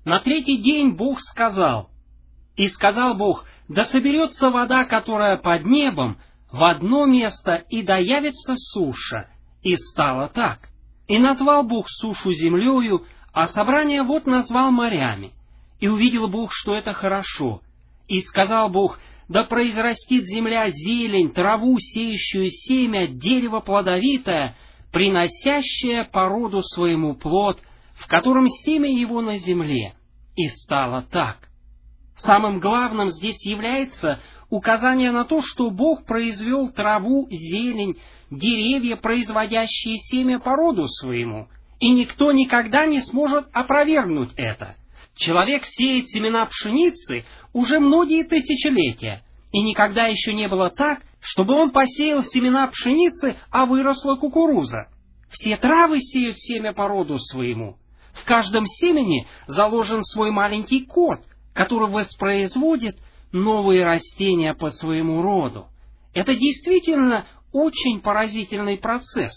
На третий день Бог сказал, и сказал Бог, да соберется вода, которая под небом, в одно место, и да явится суша. И стало так. И назвал Бог сушу землею, а собрание вод назвал морями. И увидел Бог, что это хорошо. И сказал Бог, да произрастит земля зелень, траву, сеющую семя, дерево плодовитое, приносящее по роду своему плод, в котором семя его на земле. И стало так. Самым главным здесь является указание на то, что Бог произвел траву, зелень, деревья, производящие семя по роду своему, и никто никогда не сможет опровергнуть это. Человек сеет семена пшеницы уже многие тысячелетия, и никогда еще не было так, чтобы он посеял семена пшеницы, а выросла кукуруза. Все травы сеют семя по роду своему. В каждом семени заложен свой маленький код, который воспроизводит новые растения по своему роду. Это действительно очень поразительный процесс.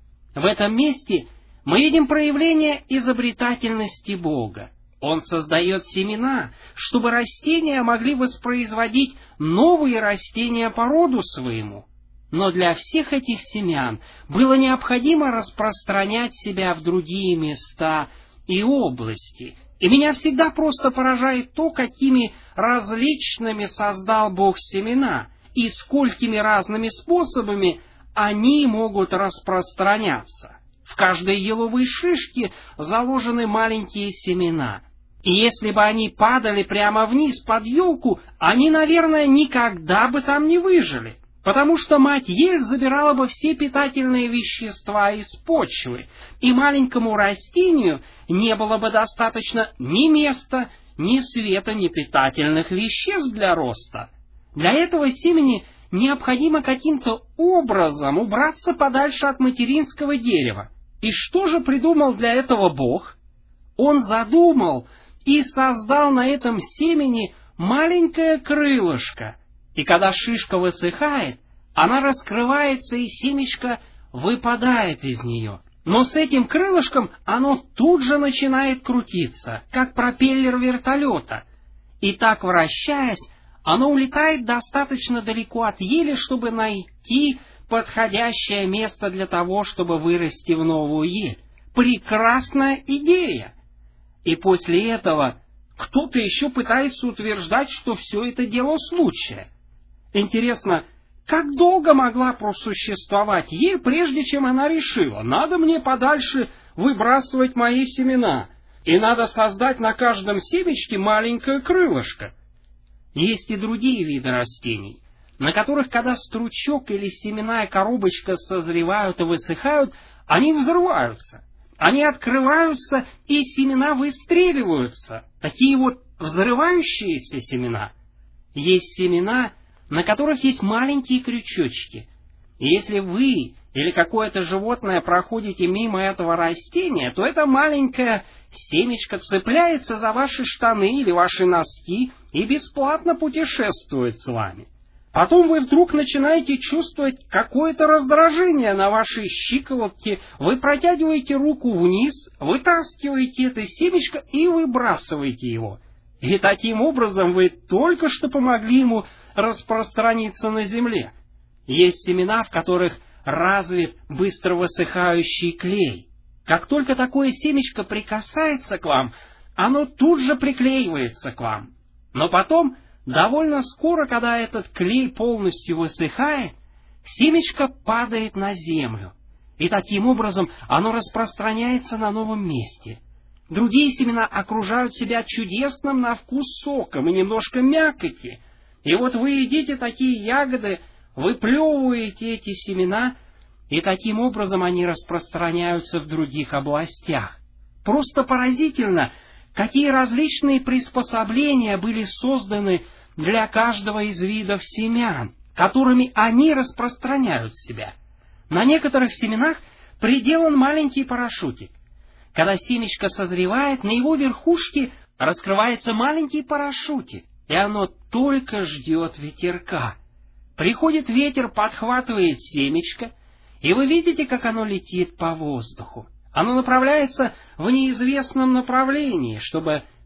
В этом месте мы видим проявление изобретательности Бога. Он создает семена, чтобы растения могли воспроизводить новые растения по роду своему. Но для всех этих семян было необходимо распространять себя в другие места и области. И меня всегда просто поражает то, какими различными создал Бог семена, и сколькими разными способами они могут распространяться. В каждой еловой шишке заложены маленькие семена. И если бы они падали прямо вниз под елку, они, наверное, никогда бы там не выжили, потому что мать ель забирала бы все питательные вещества из почвы, и маленькому растению не было бы достаточно ни места, ни света, ни питательных веществ для роста. Для этого семени необходимо каким-то образом убраться подальше от материнского дерева. И что же придумал для этого Бог? Он задумал и создал на этом семени маленькое крылышко. И когда шишка высыхает, она раскрывается, и семечко выпадает из нее. Но с этим крылышком оно тут же начинает крутиться, как пропеллер вертолета. И так, вращаясь, оно улетает достаточно далеко от ели, чтобы найти подходящее место для того, чтобы вырасти в новую ель. Прекрасная идея! И после этого кто-то еще пытается утверждать, что все это дело случая. Интересно, как долго могла просуществовать ель, прежде чем она решила, надо мне подальше выбрасывать мои семена, и надо создать на каждом семечке маленькое крылышко? Есть и другие виды растений, на которых, когда стручок или семенная коробочка созревают и высыхают, они взрываются. Они открываются, и семена выстреливаются. Такие вот взрывающиеся семена. Есть семена, на которых есть маленькие крючочки. И если вы или какое-то животное проходите мимо этого растения, то это маленькое семечко цепляется за ваши штаны или ваши носки и бесплатно путешествует с вами. Потом вы вдруг начинаете чувствовать какое-то раздражение на вашей щиколотке, вы протягиваете руку вниз, вытаскиваете это семечко и выбрасываете его. И таким образом вы только что помогли ему распространиться на земле. Есть семена, в которых развит быстро высыхающий клей. Как только такое семечко прикасается к вам, оно тут же приклеивается к вам. Но потом, довольно скоро, когда этот клей полностью высыхает, семечко падает на землю, и таким образом оно распространяется на новом месте. Другие семена окружают себя чудесным на вкус соком и немножко мякоти. И вот вы едите такие ягоды, выплевываете эти семена, и таким образом они распространяются в других областях. Просто поразительно, какие различные приспособления были созданы для каждого из видов семян, которыми они распространяют себя. На некоторых семенах приделан маленький парашютик. Когда семечко созревает, на его верхушке раскрывается маленький парашютик, и оно только ждет ветерка. Приходит ветер, подхватывает семечко, и вы видите, как оно летит по воздуху. Оно направляется в неизвестном направлении, чтобы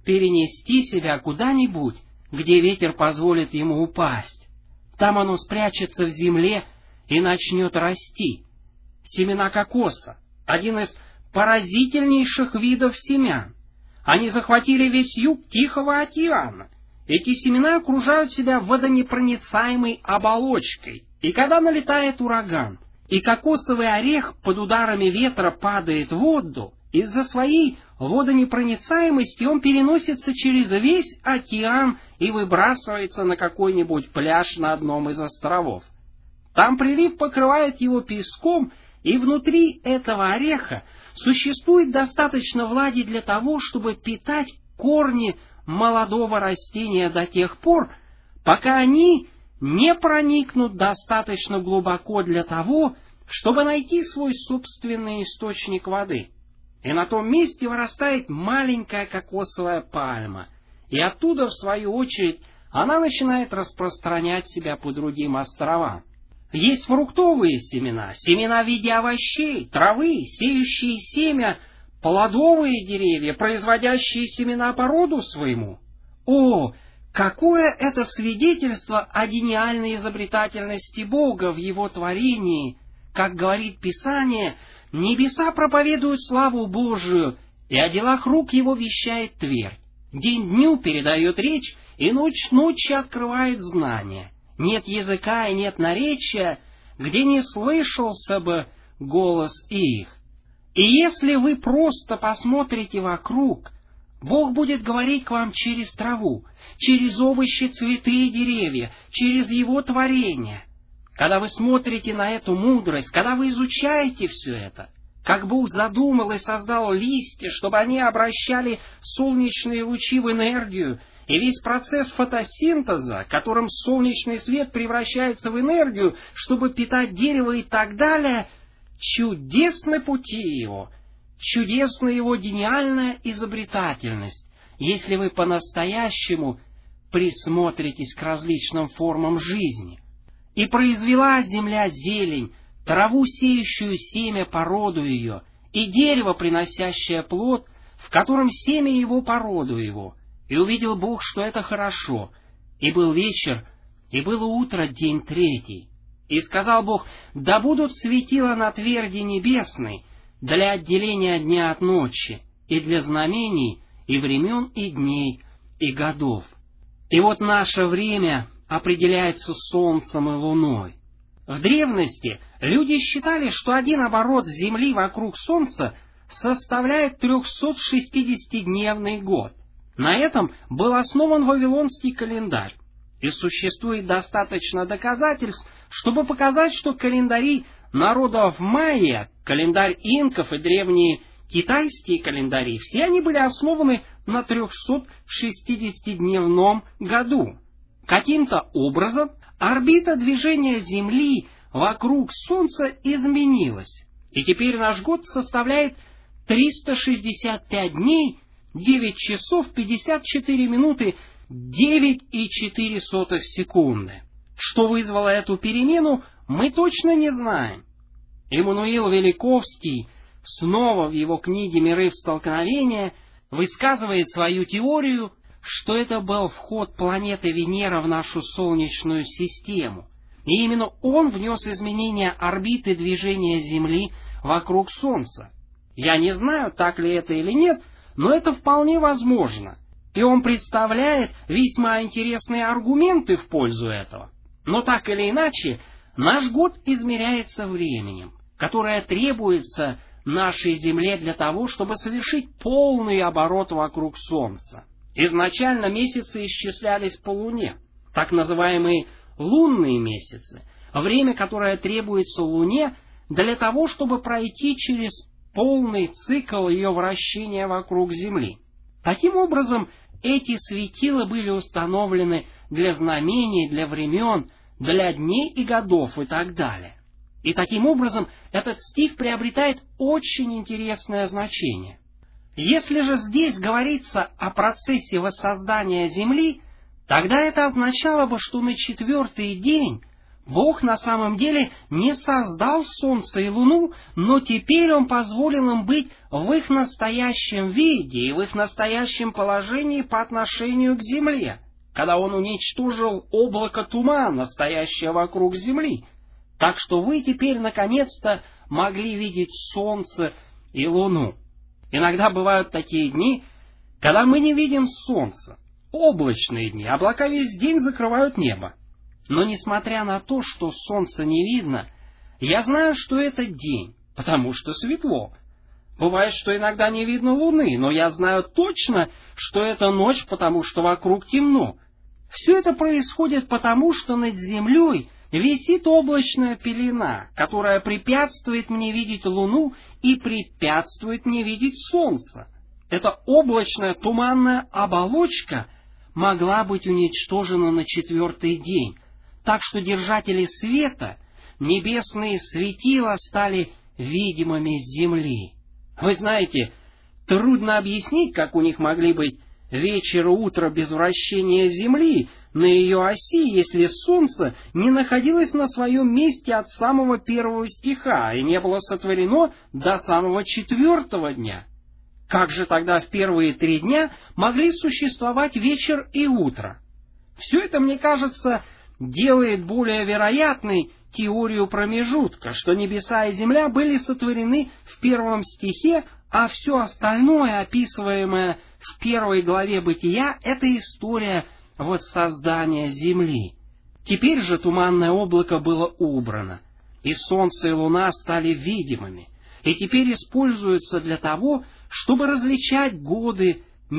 перенести себя куда-нибудь, где ветер позволит ему упасть. Там оно спрячется в земле и начнет расти. Семена кокоса — один из поразительнейших видов семян. Они захватили весь юг Тихого океана. Эти семена окружают себя водонепроницаемой оболочкой, и когда налетает ураган, и кокосовый орех под ударами ветра падает в воду, из-за своей водонепроницаемости он переносится через весь океан и выбрасывается на какой-нибудь пляж на одном из островов. Там прилив покрывает его песком, и внутри этого ореха существует достаточно влаги для того, чтобы питать корни молодого растения до тех пор, пока они не проникнут достаточно глубоко для того, чтобы найти свой собственный источник воды. И на том месте вырастает маленькая кокосовая пальма, и оттуда, в свою очередь, она начинает распространять себя по другим островам. Есть фруктовые семена, семена в виде овощей, травы, сеющие семя, плодовые деревья, производящие семена по роду своему. О, какое это свидетельство о гениальной изобретательности Бога в Его творении! Как говорит Писание, небеса проповедуют славу Божию, и о делах рук Его вещает твердь. День дню передает речь, и ночь ночи открывает знания. Нет языка и нет наречия, где не слышался бы голос их. И если вы просто посмотрите вокруг, Бог будет говорить к вам через траву, через овощи, цветы и деревья, через Его творение. Когда вы смотрите на эту мудрость, когда вы изучаете все это, как Бог задумал и создал листья, чтобы они обращали солнечные лучи в энергию, и весь процесс фотосинтеза, которым солнечный свет превращается в энергию, чтобы питать дерево и так далее, чудесны пути Его, чудесна Его гениальная изобретательность, если вы по-настоящему присмотритесь к различным формам жизни. И произвела земля зелень, траву, сеющую семя по роду ее, и дерево, приносящее плод, в котором семя его по роду его. И увидел Бог, что это хорошо. И был вечер, и было утро, день третий. И сказал Бог: да будут светила на тверди небесной для отделения дня от ночи, и для знамений, и времен, и дней, и годов. И вот наше время определяется солнцем и луной. В древности люди считали, что один оборот Земли вокруг Солнца составляет 360-дневный год. На этом был основан Вавилонский календарь. И существует достаточно доказательств, чтобы показать, что календари народов майя, календарь инков и древние китайские календари, все они были основаны на 360-дневном году. Каким-то образом орбита движения Земли вокруг Солнца изменилась, и теперь наш год составляет 365 дней, 9 часов 54 минуты 9,4 секунды. Что вызвало эту перемену, мы точно не знаем. Иммануил Великовский снова в его книге «Миры в столкновении» высказывает свою теорию, что это был вход планеты Венера в нашу Солнечную систему. И именно он внес изменения орбиты движения Земли вокруг Солнца. Я не знаю, так ли это или нет, но это вполне возможно. И он представляет весьма интересные аргументы в пользу этого. Но так или иначе, наш год измеряется временем, которое требуется нашей Земле для того, чтобы совершить полный оборот вокруг Солнца. Изначально месяцы исчислялись по Луне, так называемые лунные месяцы, время, которое требуется Луне для того, чтобы пройти через полный цикл ее вращения вокруг Земли. Таким образом, эти светила были установлены для знамений, для времен, для дней и годов и так далее. И таким образом этот стих приобретает очень интересное значение. Если же здесь говорится о процессе воссоздания Земли, тогда это означало бы, что на 4-й день Бог на самом деле не создал солнце и луну, но теперь Он позволил им быть в их настоящем виде и в их настоящем положении по отношению к земле, когда Он уничтожил облако тумана, стоящее вокруг земли. Так что вы теперь наконец-то могли видеть солнце и луну. Иногда бывают такие дни, когда мы не видим солнца, облачные дни, облака весь день закрывают небо. Но несмотря на то, что солнца не видно, я знаю, что это день, потому что светло. Бывает, что иногда не видно луны, но я знаю точно, что это ночь, потому что вокруг темно. Все это происходит потому, что над землей висит облачная пелена, которая препятствует мне видеть луну и препятствует мне видеть солнце. Эта облачная туманная оболочка могла быть уничтожена на 4-й день, так что держатели света, небесные светила, стали видимыми с земли. Вы знаете, трудно объяснить, как у них могли быть вечер и утро без вращения земли на ее оси, если солнце не находилось на своем месте от самого 1 стиха и не было сотворено до самого 4 дня. Как же тогда в первые 3 дня могли существовать вечер и утро? Все это, мне кажется, делает более вероятной теорию промежутка, что небеса и земля были сотворены в 1 стихе, а все остальное, описываемое в 1 главе Бытия, это история воссоздания земли. Теперь же туманное облако было убрано, и солнце и луна стали видимыми, и теперь используются для того, чтобы различать годы,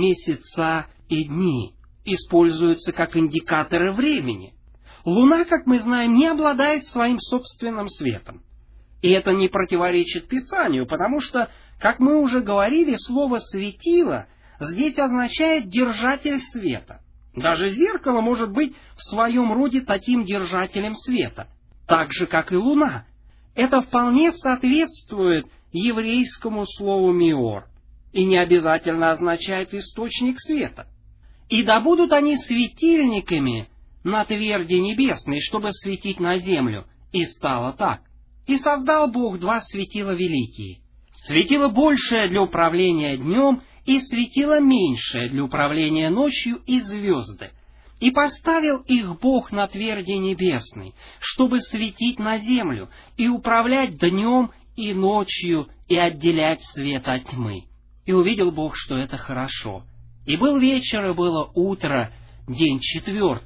месяца и дни, используются как индикаторы времени. Луна, как мы знаем, не обладает своим собственным светом. И это не противоречит Писанию, потому что, как мы уже говорили, слово «светило» здесь означает «держатель света». Даже зеркало может быть в своем роде таким держателем света, так же, как и луна. Это вполне соответствует еврейскому слову «миор» и не обязательно означает «источник света». «И да будут они светильниками на тверди небесной, чтобы светить на землю». И стало так. И создал Бог 2 светила великие. Светило большее для управления днем, и светило меньшее для управления ночью, и звезды. И поставил их Бог на тверди небесной, чтобы светить на землю, и управлять днем и ночью, и отделять свет от тьмы. И увидел Бог, что это хорошо. И был вечер, и было утро, день 4.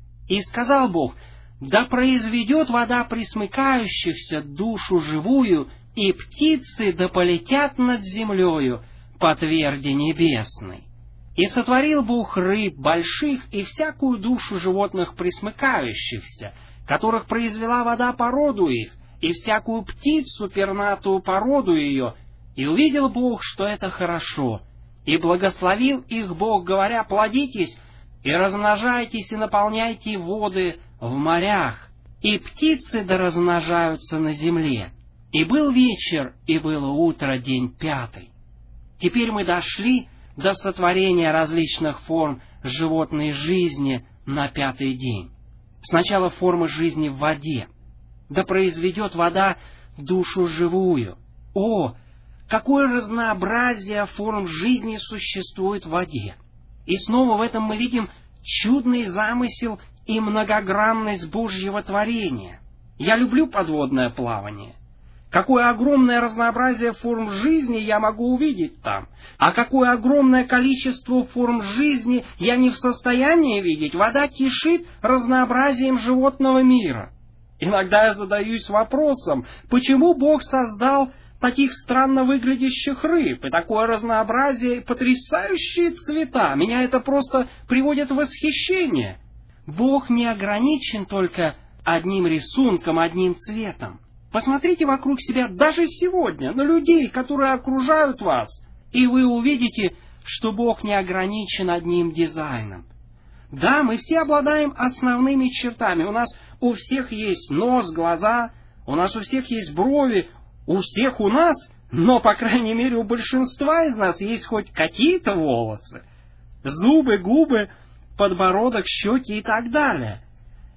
И сказал Бог: да произведет вода пресмыкающихся душу живую, и птицы да полетят над землею по тверди небесной. И сотворил Бог рыб больших и всякую душу животных пресмыкающихся, которых произвела вода по роду их, и всякую птицу пернатую по роду ее. И увидел Бог, что это хорошо, и благословил их Бог, говоря: плодитесь, и размножайтесь, и наполняйте воды в морях, и птицы да размножаются на земле. И был вечер, и было утро, день 5. Теперь мы дошли до сотворения различных форм животной жизни на 5-й день. Сначала формы жизни в воде. Да произведет вода душу живую. О, какое разнообразие форм жизни существует в воде! И снова в этом мы видим чудный замысел и многогранность Божьего творения. Я люблю подводное плавание. Какое огромное разнообразие форм жизни я могу увидеть там, а какое огромное количество форм жизни я не в состоянии видеть. Вода кишит разнообразием животного мира. Иногда я задаюсь вопросом, почему Бог создал таких странно выглядящих рыб, и такое разнообразие, и потрясающие цвета. Меня это просто приводит в восхищение. Бог не ограничен только одним рисунком, одним цветом. Посмотрите вокруг себя даже сегодня на людей, которые окружают вас, и вы увидите, что Бог не ограничен одним дизайном. Да, мы все обладаем основными чертами. У нас у всех есть нос, глаза, у нас у всех есть брови, у всех у нас, но, по крайней мере, у большинства из нас есть хоть какие-то волосы. Зубы, губы, подбородок, щеки и так далее.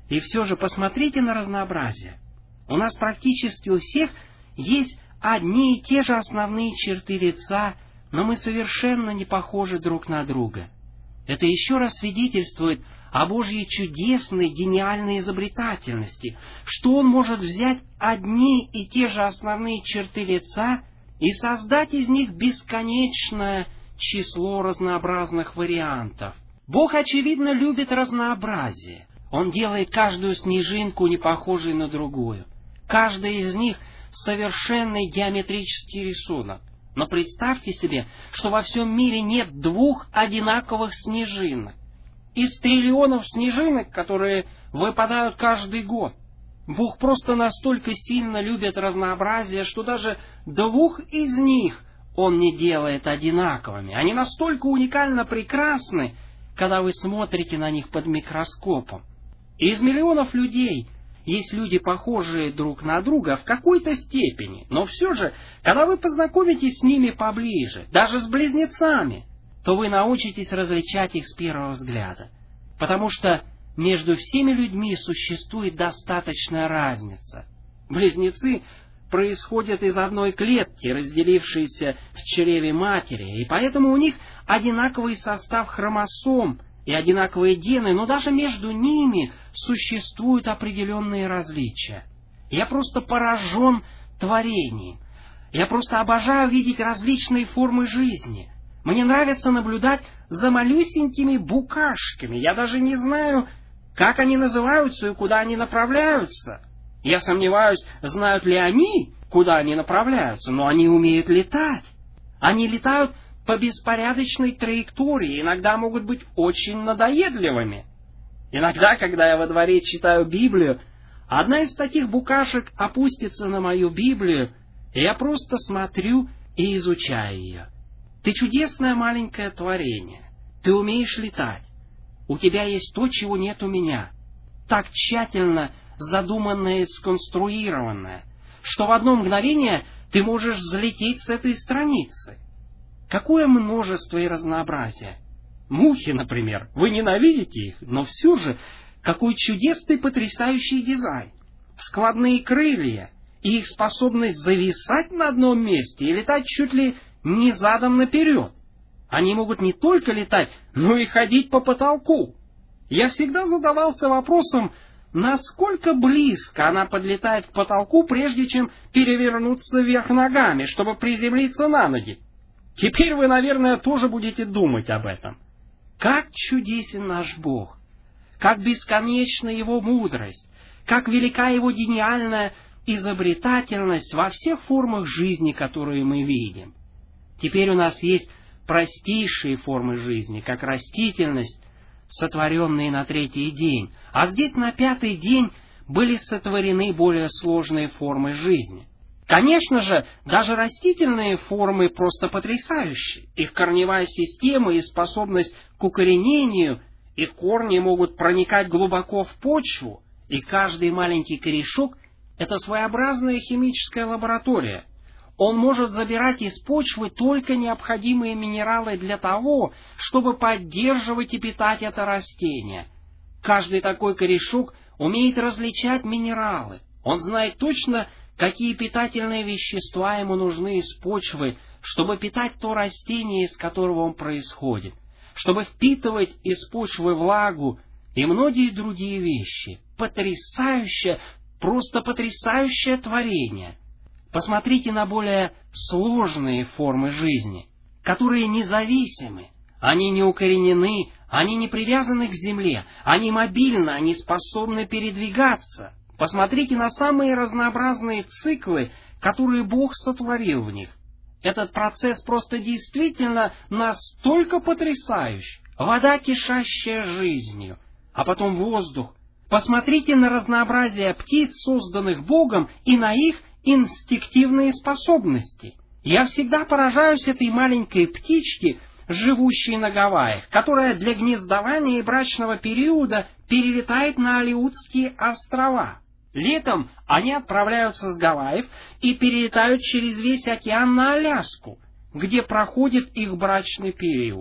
И все же посмотрите на разнообразие. У нас практически у всех есть одни и те же основные черты лица, но мы совершенно не похожи друг на друга. Это еще раз свидетельствует о Божьей чудесной, гениальной изобретательности, что Он может взять одни и те же основные черты лица и создать из них бесконечное число разнообразных вариантов. Бог, очевидно, любит разнообразие. Он делает каждую снежинку не похожей на другую. Каждая из них — совершенный геометрический рисунок. Но представьте себе, что во всем мире нет двух одинаковых снежинок. Из триллионов снежинок, которые выпадают каждый год. Бог просто настолько сильно любит разнообразие, что даже двух из них Он не делает одинаковыми. Они настолько уникально прекрасны, когда вы смотрите на них под микроскопом. И из миллионов людей есть люди, похожие друг на друга в какой-то степени, но все же, когда вы познакомитесь с ними поближе, даже с близнецами, то вы научитесь различать их с первого взгляда. Потому что между всеми людьми существует достаточная разница. Близнецы происходят из одной клетки, разделившейся в чреве матери, и поэтому у них одинаковый состав хромосом и одинаковые гены, но даже между ними существуют определенные различия. Я просто поражен творением. Я просто обожаю видеть различные формы жизни. Мне нравится наблюдать за малюсенькими букашками. Я даже не знаю, как они называются и куда они направляются. Я сомневаюсь, знают ли они, куда они направляются, но они умеют летать. Они летают по беспорядочной траектории, иногда могут быть очень надоедливыми. Иногда, когда я во дворе читаю Библию, одна из таких букашек опустится на мою Библию, и я просто смотрю и изучаю ее. Ты чудесное маленькое творение. Ты умеешь летать. У тебя есть то, чего нет у меня. Так тщательно задуманное и сконструированное, что в одно мгновение ты можешь взлететь с этой страницы. Какое множество и разнообразие. Мухи, например, вы ненавидите их, но все же, какой чудесный потрясающий дизайн. Складные крылья и их способность зависать на одном месте и летать чуть ли не задом наперед. Они могут не только летать, но и ходить по потолку. Я всегда задавался вопросом, насколько близко она подлетает к потолку, прежде чем перевернуться вверх ногами, чтобы приземлиться на ноги. Теперь вы, наверное, тоже будете думать об этом. Как чудесен наш Бог! Как бесконечна Его мудрость! Как велика Его гениальная изобретательность во всех формах жизни, которые мы видим! Теперь у нас есть простейшие формы жизни, как растительность, сотворенные на третий день, а здесь на пятый день были сотворены более сложные формы жизни. Конечно же, даже растительные формы просто потрясающие. Их корневая система и способность к укоренению, их корни могут проникать глубоко в почву, и каждый маленький корешок — это своеобразная химическая лаборатория. Он может забирать из почвы только необходимые минералы для того, чтобы поддерживать и питать это растение. Каждый такой корешок умеет различать минералы. Он знает точно, какие питательные вещества ему нужны из почвы, чтобы питать то растение, из которого он происходит, чтобы впитывать из почвы влагу и многие другие вещи. Потрясающее, просто потрясающее творение. Посмотрите на более сложные формы жизни, которые независимы, они не укоренены, они не привязаны к земле, они мобильны, они способны передвигаться. Посмотрите на самые разнообразные циклы, которые Бог сотворил в них. Этот процесс просто действительно настолько потрясающий. Вода, кишащая жизнью, а потом воздух. Посмотрите на разнообразие птиц, созданных Богом, и на их инстинктивные способности. Я всегда поражаюсь этой маленькой птичке, живущей на Гавайях, которая для гнездования и брачного периода перелетает на Алеутские острова. Летом они отправляются с Гавайев и перелетают через весь океан на Аляску, где проходит их брачный период.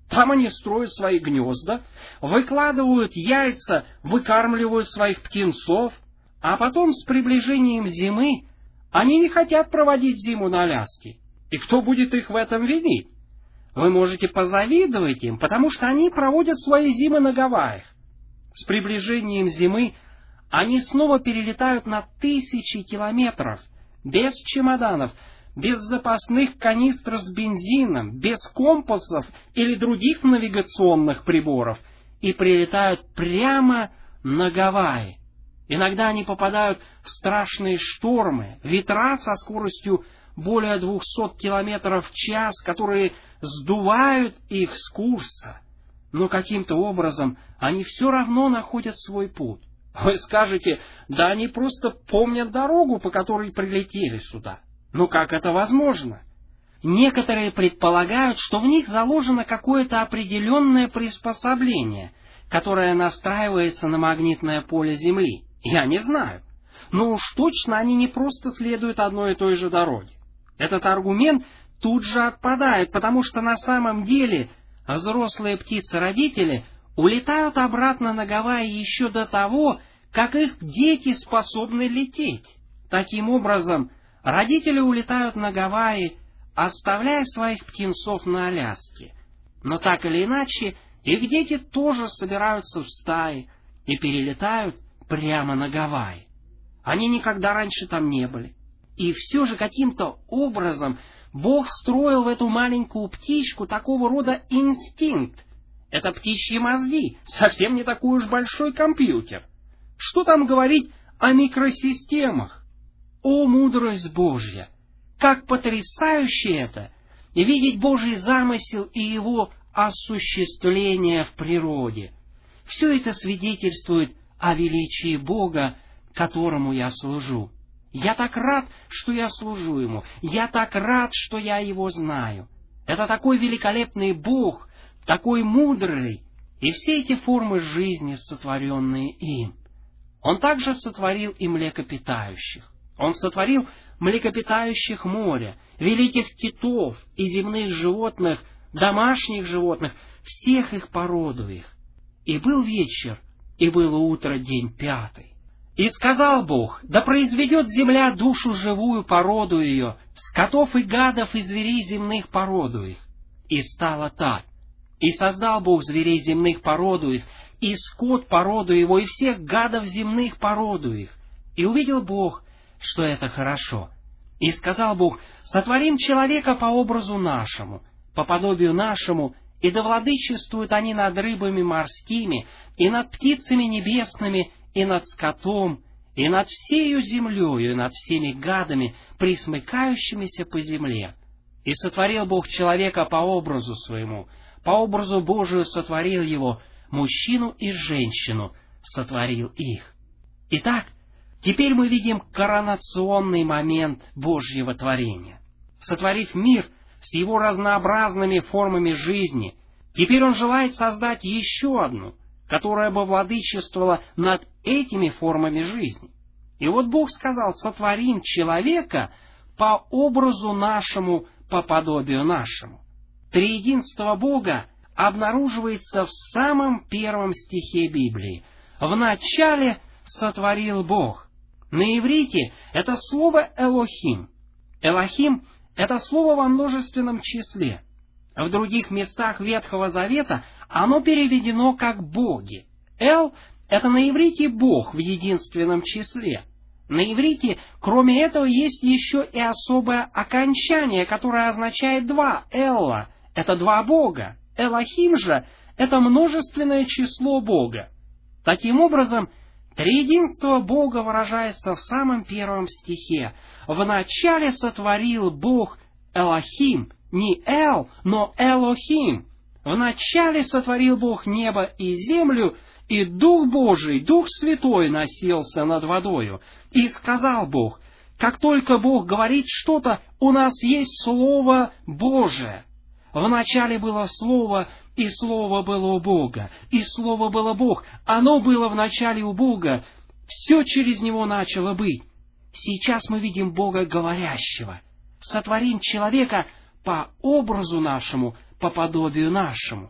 Там они строят свои гнезда, выкладывают яйца, выкармливают своих птенцов, а потом с приближением зимы они не хотят проводить зиму на Аляске. И кто будет их в этом винить? Вы можете позавидовать им, потому что они проводят свои зимы на Гавайях. С приближением зимы они снова перелетают на тысячи километров, без чемоданов, без запасных канистр с бензином, без компасов или других навигационных приборов, и прилетают прямо на Гавайи. Иногда они попадают в страшные штормы, ветра со скоростью более 200 километров в час, которые сдувают их с курса. Но каким-то образом они все равно находят свой путь. Вы скажете, да они просто помнят дорогу, по которой прилетели сюда. Но как это возможно? Некоторые предполагают, что в них заложено какое-то определенное приспособление, которое настраивается на магнитное поле Земли. Я не знаю. Но уж точно они не просто следуют одной и той же дороге. Этот аргумент тут же отпадает, потому что на самом деле взрослые птицы-родители улетают обратно на Гавайи еще до того, как их дети способны лететь. Таким образом, родители улетают на Гавайи, оставляя своих птенцов на Аляске. Но так или иначе, их дети тоже собираются в стаи и перелетают прямо на Гавайи. Они никогда раньше там не были. И все же каким-то образом Бог встроил в эту маленькую птичку такого рода инстинкт. Это птичьи мозги, совсем не такой уж большой компьютер. Что там говорить о микросистемах? О, мудрость Божья! Как потрясающе это! Видеть Божий замысел и его осуществление в природе. Все это свидетельствует о величии Бога, которому я служу. Я так рад, что я служу Ему. Я так рад, что я Его знаю. Это такой великолепный Бог, такой мудрый, и все эти формы жизни, сотворенные им. Он также сотворил и млекопитающих. Он сотворил млекопитающих моря, великих китов и земных животных, домашних животных, всех их породу их. И был вечер, и было утро, день пятый. И сказал Бог, да произведет земля душу живую породу ее, скотов и гадов и зверей земных породу их. И стало так. И создал Бог зверей земных породу их, и скот породу его, и всех гадов земных породу их. И увидел Бог, что это хорошо. И сказал Бог, сотворим человека по образу нашему, по подобию нашему, и да владычествуют они над рыбами морскими, и над птицами небесными, и над скотом, и над всею землею, и над всеми гадами, присмыкающимися по земле. И сотворил Бог человека по образу своему, по образу Божию сотворил его, мужчину и женщину сотворил их. Итак, теперь мы видим коронационный момент Божьего творения. Сотворив мир с его разнообразными формами жизни, теперь Он желает создать еще одну, которая бы владычествовала над этими формами жизни. И вот Бог сказал, сотворим человека по образу нашему, по подобию нашему. Триединство Бога обнаруживается в самом первом стихе Библии. «Вначале сотворил Бог». На иврите это слово «элохим». «Элохим» — это слово во множественном числе. В других местах Ветхого Завета оно переведено как «боги». «Эл» — это на иврите «бог» в единственном числе. На иврите, кроме этого, есть еще и особое окончание, которое означает «два». «Элла» — это «два бога». «Элохим» же — это множественное число Бога. Таким образом, триединство Бога выражается в самом первом стихе. «Вначале сотворил Бог Элохим». Не «Эл», но «Элохим». Вначале сотворил Бог небо и землю, и Дух Божий, Дух Святой носился над водою. И сказал Бог, как только Бог говорит что-то, у нас есть Слово Божие. Вначале было Слово, и Слово было у Бога, и Слово было Бог. Оно было вначале у Бога, все через Него начало быть. Сейчас мы видим Бога говорящего. Сотворим человека по образу нашему, по подобию нашему.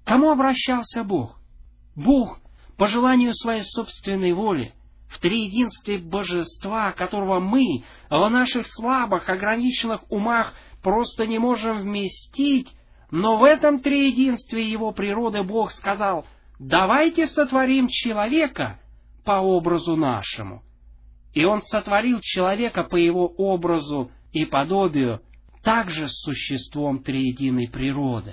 кому обращался Бог? Бог, по желанию своей собственной воли, в триединстве Божества, которого мы в наших слабых, ограниченных умах просто не можем вместить, но в этом триединстве Его природы Бог сказал: «Давайте сотворим человека по образу нашему». И Он сотворил человека по Его образу и подобию, также с существом триединой природы.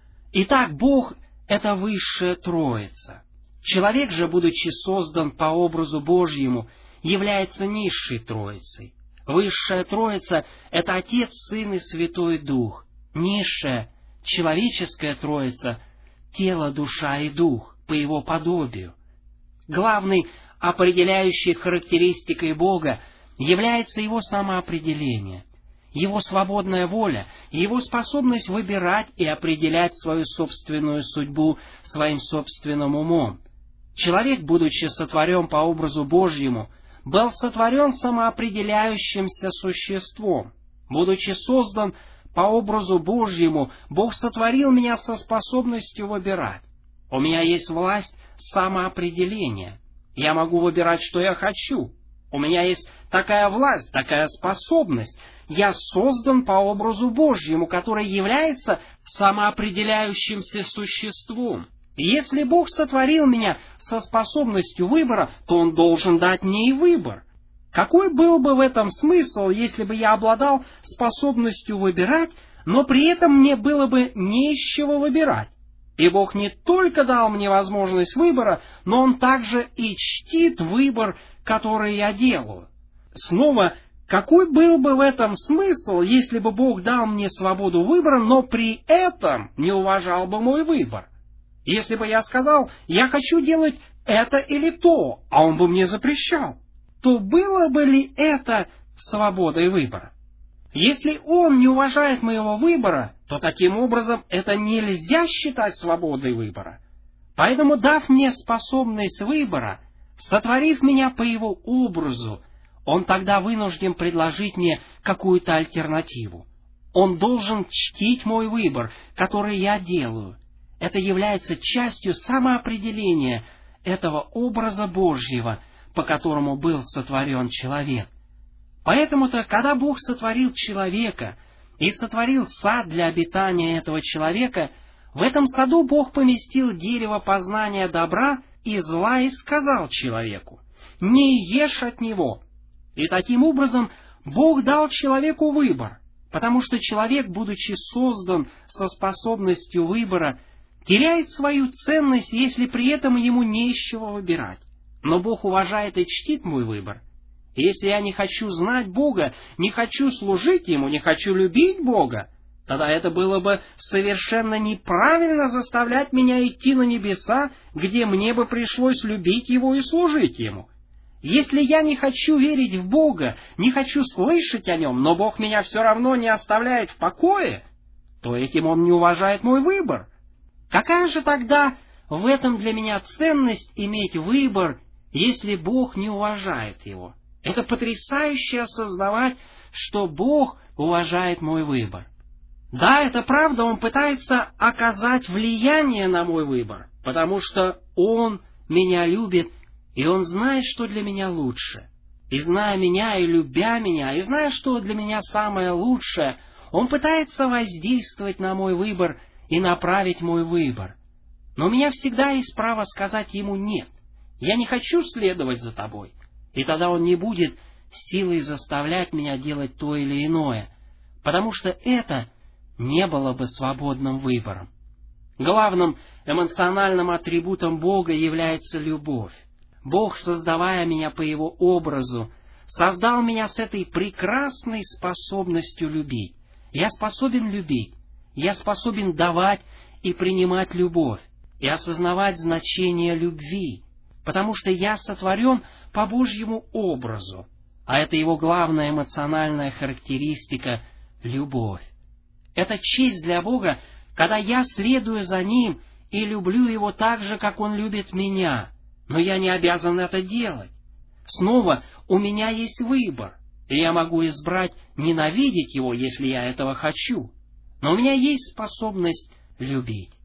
Итак, Бог — это высшая Троица. Человек же, будучи создан по образу Божьему, является низшей Троицей. Высшая Троица — это Отец, Сын и Святой Дух. Низшая, человеческая Троица — тело, душа и дух, по Его подобию. Главной определяющей характеристикой Бога является Его самоопределение, Его свободная воля, Его способность выбирать и определять свою собственную судьбу своим собственным умом. Человек, будучи сотворен по образу Божьему, был сотворен самоопределяющимся существом. Будучи создан по образу Божьему, Бог сотворил меня со способностью выбирать. У меня есть власть самоопределения. Я могу выбирать, что я хочу. У меня есть такая власть, такая способность. Я создан по образу Божьему, который является самоопределяющимся существом. Если Бог сотворил меня со способностью выбора, то Он должен дать мне и выбор. Какой был бы в этом смысл, если бы я обладал способностью выбирать, но при этом мне было бы не из чего выбирать? И Бог не только дал мне возможность выбора, но Он также и чтит выбор, который я делаю. Снова, какой был бы в этом смысл, если бы Бог дал мне свободу выбора, но при этом не уважал бы мой выбор? Если бы я сказал: я хочу делать это или то, а Он бы мне запрещал, то было бы ли это свободой выбора? Если Он не уважает моего выбора, то таким образом это нельзя считать свободой выбора. Поэтому, дав мне способность выбора, сотворив меня по Его образу, Он тогда вынужден предложить мне какую-то альтернативу. Он должен чтить мой выбор, который я делаю. Это является частью самоопределения этого образа Божьего, по которому был сотворен человек. Поэтому-то, когда Бог сотворил человека и сотворил сад для обитания этого человека, в этом саду Бог поместил дерево познания добра и зла и сказал человеку: «Не ешь от него». И таким образом Бог дал человеку выбор, потому что человек, будучи создан со способностью выбора, теряет свою ценность, если при этом ему не из чего выбирать. Но Бог уважает и чтит мой выбор. И если я не хочу знать Бога, не хочу служить Ему, не хочу любить Бога, тогда это было бы совершенно неправильно заставлять меня идти на небеса, где мне бы пришлось любить Его и служить Ему. Если я не хочу верить в Бога, не хочу слышать о Нем, но Бог меня все равно не оставляет в покое, то этим Он не уважает мой выбор. Какая же тогда в этом для меня ценность иметь выбор, если Бог не уважает его? Это потрясающе осознавать, что Бог уважает мой выбор. Да, это правда, Он пытается оказать влияние на мой выбор, потому что Он меня любит, и Он знает, что для меня лучше. И зная меня, и любя меня, и зная, что для меня самое лучшее, Он пытается воздействовать на мой выбор и направить мой выбор. Но у меня всегда есть право сказать Ему «нет». Я не хочу следовать за Тобой. И тогда Он не будет силой заставлять меня делать то или иное, потому что это не было бы свободным выбором. Главным эмоциональным атрибутом Бога является любовь. Бог, создавая меня по Его образу, создал меня с этой прекрасной способностью любить. Я способен любить. Я способен давать и принимать любовь, и осознавать значение любви, потому что я сотворен по Божьему образу, а это Его главная эмоциональная характеристика — любовь. Это честь для Бога, когда я следую за Ним и люблю Его так же, как Он любит меня, но я не обязан это делать. Снова, у меня есть выбор, и я могу избрать ненавидеть Его, если я этого хочу. Но у меня есть способность любить.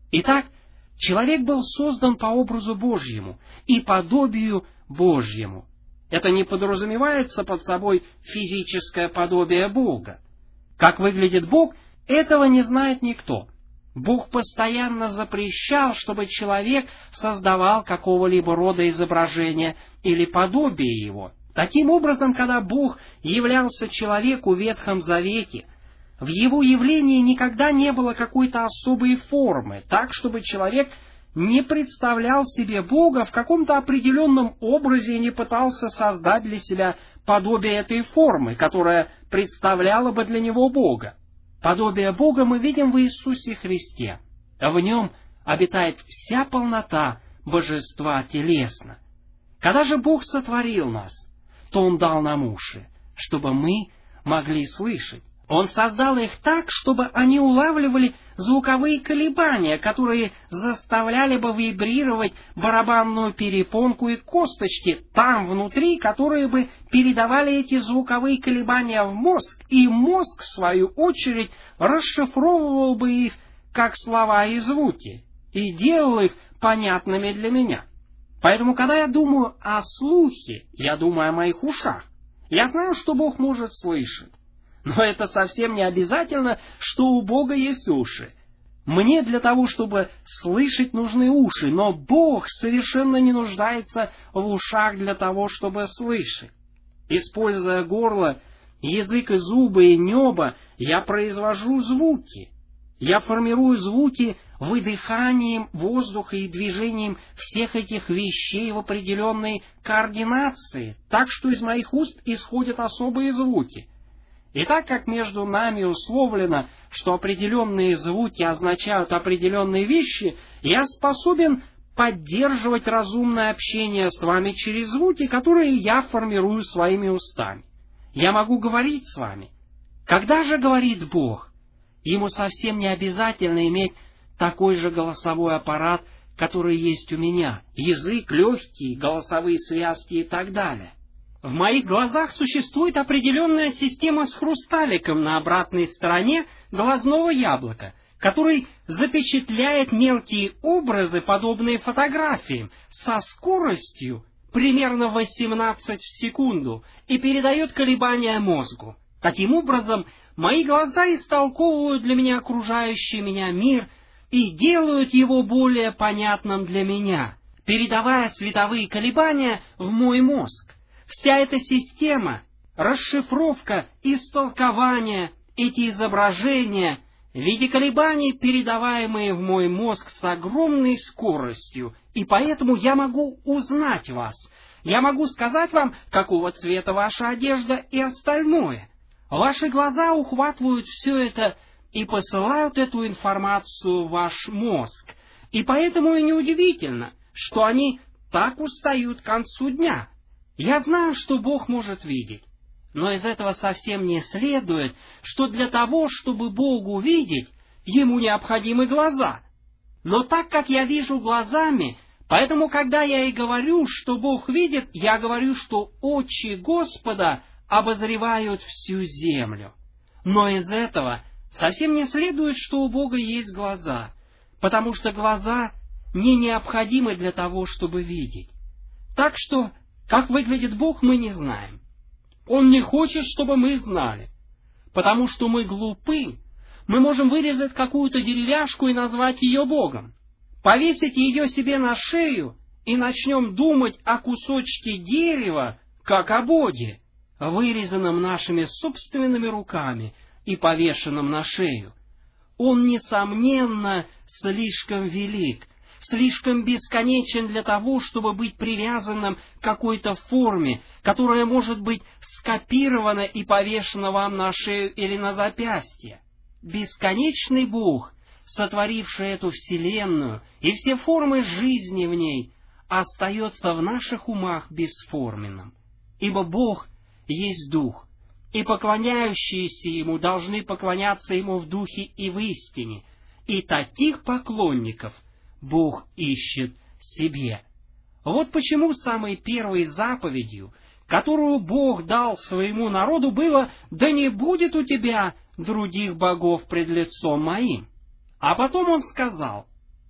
Итак, человек был создан по образу Божьему и подобию Божьему. Это не подразумевается под собой физическое подобие Бога. Как выглядит Бог, этого не знает никто. Бог постоянно запрещал, чтобы человек создавал какого-либо рода изображение или подобие его. Таким образом, когда Бог являлся человеку в Ветхом Завете, в его явлении никогда не было какой-то особой формы, так, чтобы человек не представлял себе Бога в каком-то определенном образе и не пытался создать для себя подобие этой формы, которая представляла бы для него Бога. Подобие Бога мы видим в Иисусе Христе. В Нем обитает вся полнота Божества телесно. Когда же Бог сотворил нас, то Он дал нам уши, чтобы мы могли слышать. Он создал их так, чтобы они улавливали звуковые колебания, которые заставляли бы вибрировать барабанную перепонку и косточки там внутри, которые бы передавали эти звуковые колебания в мозг, и мозг, в свою очередь, расшифровывал бы их как слова и звуки, и делал их понятными для меня. Поэтому, когда я думаю о слухе, я думаю о моих ушах. Я знаю, что Бог может слышать. Но это совсем не обязательно, что у Бога есть уши. Мне для того, чтобы слышать, нужны уши, но Бог совершенно не нуждается в ушах для того, чтобы слышать. Используя горло, язык и зубы и небо, я произвожу звуки. Я формирую звуки выдыханием воздуха и движением всех этих вещей в определенной координации, так что из моих уст исходят особые звуки. И так как между нами условлено, что определенные звуки означают определенные вещи, я способен поддерживать разумное общение с вами через звуки, которые я формирую своими устами. Я могу говорить с вами. Когда же говорит Бог? Ему совсем не обязательно иметь такой же голосовой аппарат, который есть у меня, язык, легкие, голосовые связки и так далее. В моих глазах существует определенная система с хрусталиком на обратной стороне глазного яблока, который запечатляет мелкие образы, подобные фотографиям, со скоростью примерно 18 в секунду и передает колебания мозгу. Таким образом, мои глаза истолковывают для меня окружающий меня мир и делают его более понятным для меня, передавая световые колебания в мой мозг. Вся эта система, расшифровка, истолкование, эти изображения в виде колебаний, передаваемые в мой мозг с огромной скоростью, и поэтому я могу узнать вас. Я могу сказать вам, какого цвета ваша одежда и остальное. Ваши глаза ухватывают все это и посылают эту информацию в ваш мозг. И поэтому и неудивительно, что они так устают к концу дня. Я знаю, что Бог может видеть, но из этого совсем не следует, что для того, чтобы Богу видеть, Ему необходимы глаза. Но так как я вижу глазами, поэтому, когда я и говорю, что Бог видит, я говорю, что очи Господа обозревают всю землю. Но из этого совсем не следует, что у Бога есть глаза, потому что глаза не необходимы для того, чтобы видеть. Так что, как выглядит Бог, мы не знаем. Он не хочет, чтобы мы знали, потому что мы глупы. Мы можем вырезать какую-то деревяшку и назвать ее Богом, повесить ее себе на шею и начнем думать о кусочке дерева, как о Боге, вырезанном нашими собственными руками и повешенном на шею. Он, несомненно, слишком велик, слишком бесконечен для того, чтобы быть привязанным к какой-то форме, которая может быть скопирована и повешена вам на шею или на запястье. Бесконечный Бог, сотворивший эту вселенную и все формы жизни в ней, остается в наших умах бесформенным. Ибо Бог есть Дух, и поклоняющиеся Ему должны поклоняться Ему в Духе и в истине, и таких поклонников Бог ищет себе. Вот почему самой первой заповедью, которую Бог дал своему народу, было: «Да не будет у тебя других богов пред лицом моим». А потом Он сказал: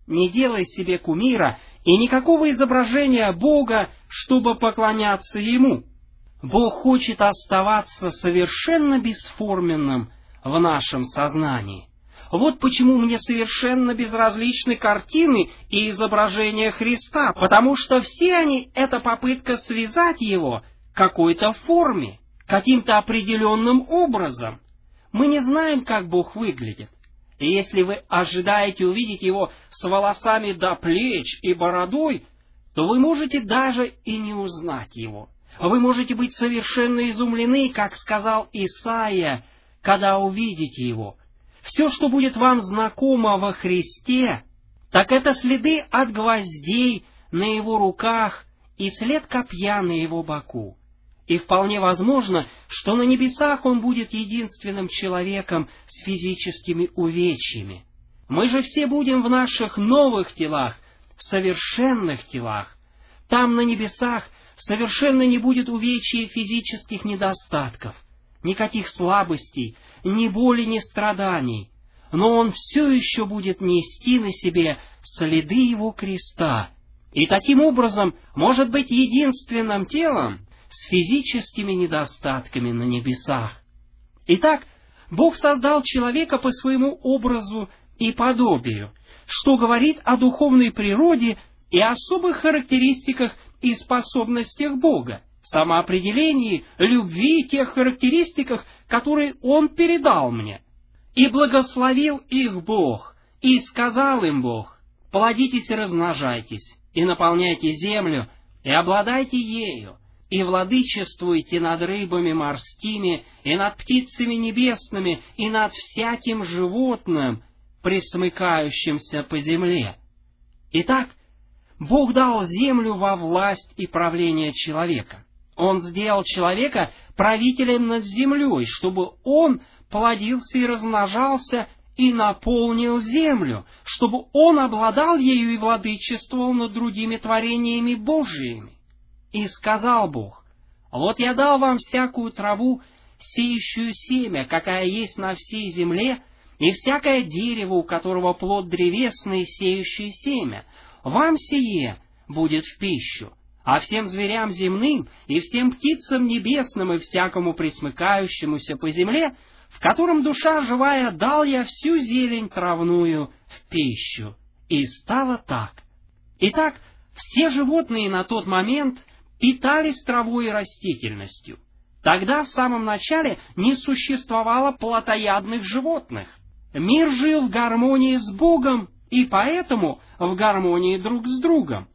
не делай себе кумира и никакого изображения Бога, чтобы поклоняться Ему. Бог хочет оставаться совершенно бесформенным в нашем сознании. Вот почему мне совершенно безразличны картины и изображения Христа, потому что все они — это попытка связать Его какой-то форме, каким-то определенным образом. Мы не знаем, как Бог выглядит. И если вы ожидаете увидеть Его с волосами до плеч и бородой, то вы можете даже и не узнать Его. Вы можете быть совершенно изумлены, как сказал Исаия, когда увидите Его. Все, что будет вам знакомо во Христе, так это следы от гвоздей на Его руках и след копья на Его боку. И вполне возможно, что на небесах Он будет единственным человеком с физическими увечьями. Мы же все будем в наших новых телах, в совершенных телах. Там, на небесах, совершенно не будет увечий и физических недостатков, никаких слабостей, ни боли, ни страданий. Но Он все еще будет нести на себе следы Его креста, и таким образом может быть единственным телом с физическими недостатками на небесах. Итак, Бог создал человека по своему образу и подобию, что говорит о духовной природе и особых характеристиках и способностях Бога, самоопределении, любви и тех характеристиках, которые Он передал мне. И благословил их Бог, и сказал им Бог: плодитесь и размножайтесь, и наполняйте землю, и обладайте ею, и владычествуйте над рыбами морскими, и над птицами небесными, и над всяким животным, пресмыкающимся по земле. Итак, Бог дал землю во власть и правление человека. Он сделал человека правителем над землей, чтобы он плодился и размножался и наполнил землю, чтобы он обладал ею и владычествовал над другими творениями Божиими. И сказал Бог: вот я дал вам всякую траву, сеющую семя, какая есть на всей земле, и всякое дерево, у которого плод древесный, сеющий семя. Вам сие будет в пищу, а всем зверям земным, и всем птицам небесным, и всякому пресмыкающемуся по земле, в котором душа живая, дал я всю зелень травную в пищу. И стало так. Итак, все животные на тот момент питались травой и растительностью. Тогда в самом начале не существовало плотоядных животных. Мир жил в гармонии с Богом, и поэтому в гармонии друг с другом.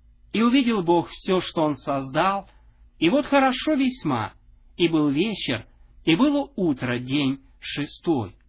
И увидел Бог все, что Он создал, и вот хорошо весьма, и был вечер, и было утро, день 6.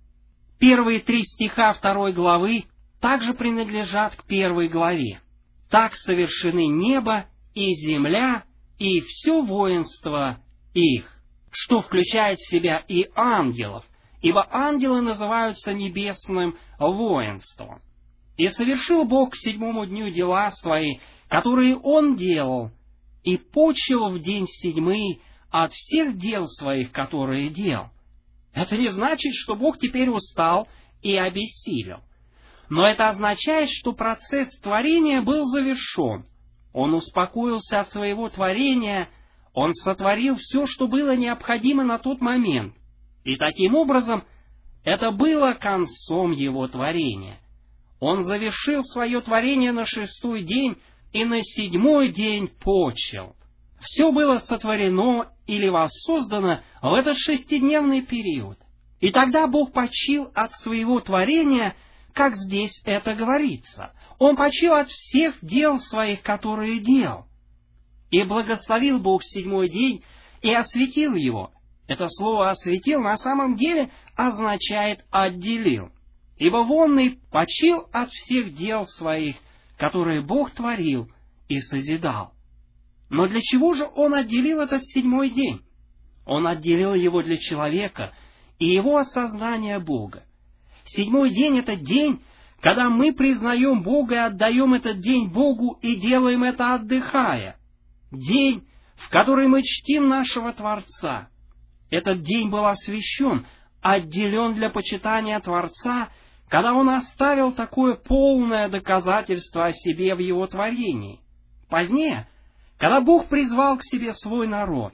Первые 3 стиха 2 главы также принадлежат к 1 главе. Так совершены небо и земля, и все воинство их, что включает в себя и ангелов, ибо ангелы называются небесным воинством. И совершил Бог к 7-му дню дела свои, которые Он делал, и почил в день 7 от всех дел своих, которые делал. Это не значит, что Бог теперь устал и обессилел. Но это означает, что процесс творения был завершен. Он успокоился от своего творения, Он сотворил все, что было необходимо на тот момент. И таким образом, это было концом Его творения. Он завершил свое творение на 6-й день и на 7-й день почил. Все было сотворено или воссоздано в этот 6-дневный период. И тогда Бог почил от своего творения, как здесь это говорится. Он почил от всех дел своих, которые делал. И благословил Бог 7-й день и осветил его. Это слово «осветил» на самом деле означает «отделил». Ибо вонный почил от всех дел своих, которые Бог творил и созидал. Но для чего же Он отделил этот 7-й день? Он отделил его для человека и его осознания Бога. 7-й день — это день, когда мы признаем Бога и отдаем этот день Богу и делаем это отдыхая. День, в который мы чтим нашего Творца. Этот день был освящен, отделен для почитания Творца, когда Он оставил такое полное доказательство о себе в Его творении. Позднее, когда Бог призвал к себе свой народ,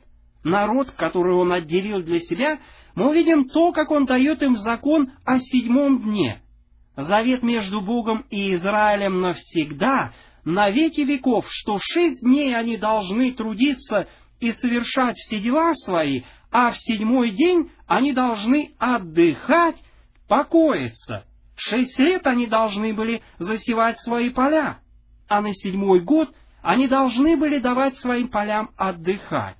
который Он отделил для себя, мы увидим то, как Он дает им закон о 7 дне. Завет между Богом и Израилем навсегда, на веки веков, что 6 дней они должны трудиться и совершать все дела свои, а в 7-й день они должны отдыхать, покоиться. 6 лет они должны были засевать свои поля, а на 7-й год они должны были давать своим полям отдыхать.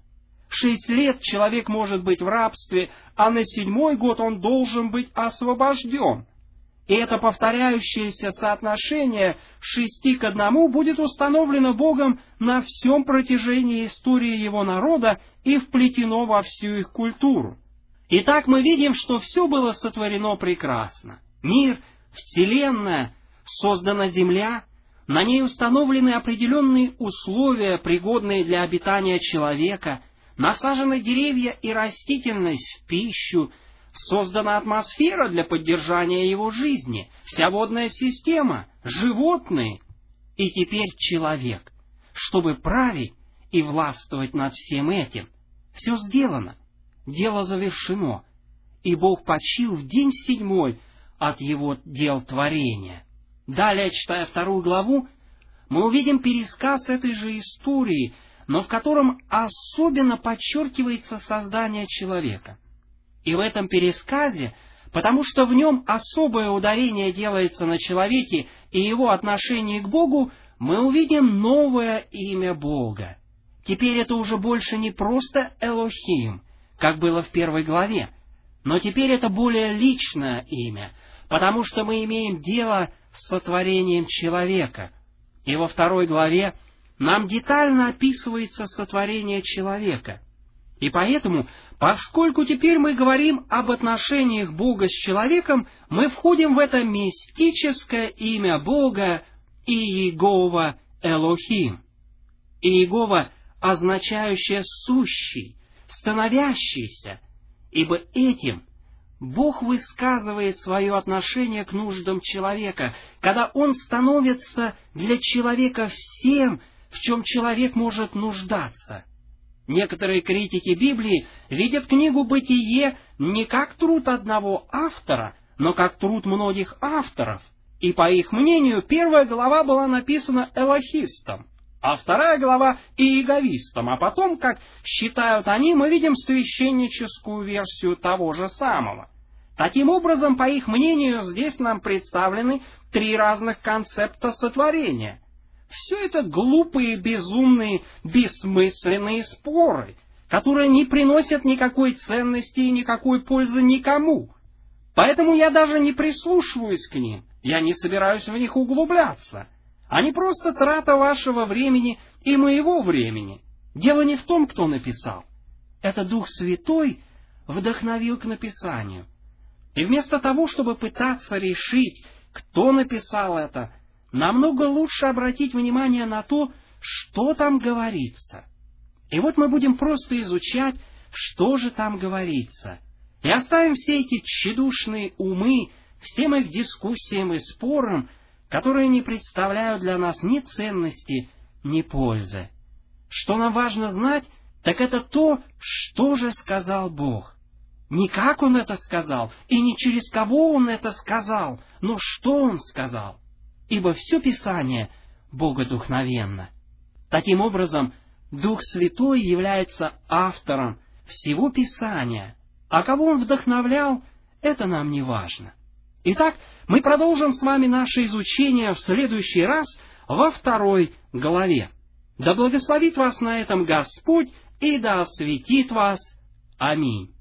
6 лет человек может быть в рабстве, а на 7-й год он должен быть освобожден. И это повторяющееся соотношение 6 к 1 будет установлено Богом на всем протяжении истории Его народа и вплетено во всю их культуру. Итак, мы видим, что все было сотворено прекрасно. Мир, Вселенная, создана Земля, на ней установлены определенные условия, пригодные для обитания человека, насажены деревья и растительность в пищу, создана атмосфера для поддержания его жизни, вся водная система, животные, и теперь человек, чтобы править и властвовать над всем этим. Все сделано, дело завершено, и Бог почил в день 7 от Его дел творения. Далее, читая 2 главу, мы увидим пересказ этой же истории, но в котором особенно подчеркивается создание человека. И в этом пересказе, потому что в нем особое ударение делается на человеке и его отношении к Богу, мы увидим новое имя Бога. Теперь это уже больше не просто Элохим, как было в 1 главе, но теперь это более личное имя, потому что мы имеем дело с сотворением человека. И во 2 главе нам детально описывается сотворение человека. И поэтому, поскольку теперь мы говорим об отношениях Бога с человеком, мы входим в это мистическое имя Бога Иегова Элохим. Иегова, означающее «сущий», «становящийся», ибо этим Бог высказывает свое отношение к нуждам человека, когда Он становится для человека всем, в чем человек может нуждаться. Некоторые критики Библии видят книгу «Бытие» не как труд одного автора, но как труд многих авторов. И по их мнению, 1 глава была написана элохистом, а 2 глава — иеговистом, а потом, как считают они, мы видим священническую версию того же самого. Таким образом, по их мнению, здесь нам представлены 3 разных концепта сотворения. Все это глупые, безумные, бессмысленные споры, которые не приносят никакой ценности и никакой пользы никому. Поэтому я даже не прислушиваюсь к ним, я не собираюсь в них углубляться. Они просто трата вашего времени и моего времени. Дело не в том, кто написал. Это Дух Святой вдохновил к написанию. И вместо того, чтобы пытаться решить, кто написал это, намного лучше обратить внимание на то, что там говорится. И вот мы будем просто изучать, что же там говорится. И оставим все эти тщедушные умы всем их дискуссиям и спорам, которые не представляют для нас ни ценности, ни пользы. Что нам важно знать, так это то, что же сказал Бог. Не как Он это сказал, и не через кого Он это сказал, но что Он сказал. Ибо все Писание богодухновенно. Таким образом, Дух Святой является автором всего Писания, а кого Он вдохновлял, это нам не важно. Итак, мы продолжим с вами наше изучение в следующий раз во 2 главе. Да благословит вас на этом Господь и да осветит вас. Аминь.